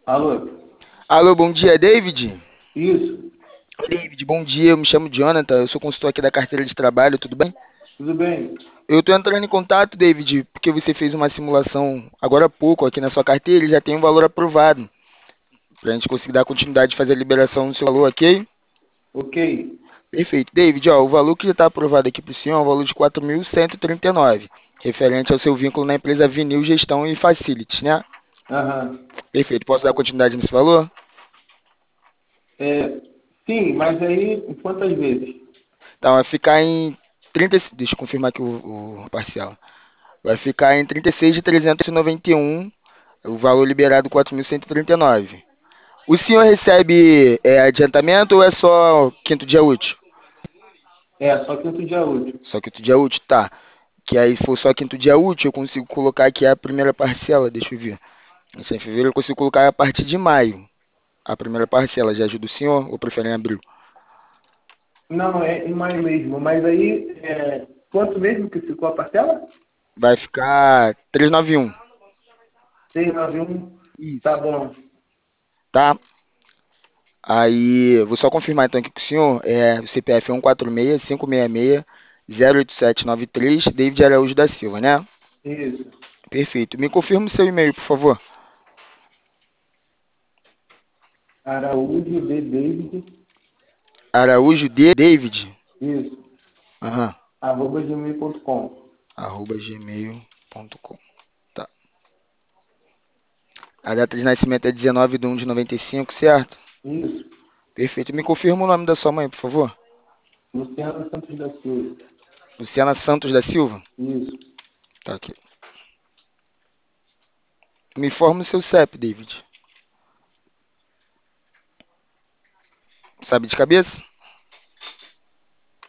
Alô? Alô, bom dia, David? Isso, Oi, David, bom dia. Eu me chamo Jonathan, eu sou consultor aqui da carteira de trabalho, tudo bem? tudo bem? Eu tô entrando em contato, David, porque você fez uma simulação agora há pouco aqui na sua carteira e já tem um valor aprovado, pra gente conseguir dar continuidade de fazer a liberação do seu valor, ok? Ok. Perfeito. David, ó, o valor que já está aprovado aqui para o senhor é um valor de 4.139, referente ao seu vínculo na empresa Vinil Gestão e Facilities, né? Aham. Perfeito. Posso dar continuidade nesse valor? É, sim, mas aí em quantas vezes? Então, vai ficar em 30. Deixa eu confirmar aqui o parcial. Vai ficar em 36 de 391, o valor liberado 4.139. O senhor recebe adiantamento ou é só quinto dia útil? É, só quinto dia útil. Só quinto dia útil? Tá. Que aí, se for só quinto dia útil, eu consigo colocar aqui a primeira parcela, deixa eu ver. Isso em fevereiro eu consigo colocar a partir de maio. A primeira parcela, já ajuda o senhor ou prefere em abril? Não, é em maio mesmo. Mas aí, quanto mesmo que ficou a parcela? Vai ficar 391. 691. Tá Isso. bom. Tá? Aí, vou só confirmar então aqui com o senhor. O CPF é 146-566-08793, David Araújo da Silva, né? Isso. Perfeito. Me confirma o seu e-mail, por favor. Araújo de David. Araújo de David. Isso. Aham. @gmail.com. @gmail.com. Tá. A data de nascimento é 19/1 de 95, certo? Isso. Perfeito. Me confirma o nome da sua mãe, por favor. Luciano Santos da Silva. Luciana Santos da Silva? Isso. Tá aqui. Me informa o seu CEP, David. Sabe de cabeça?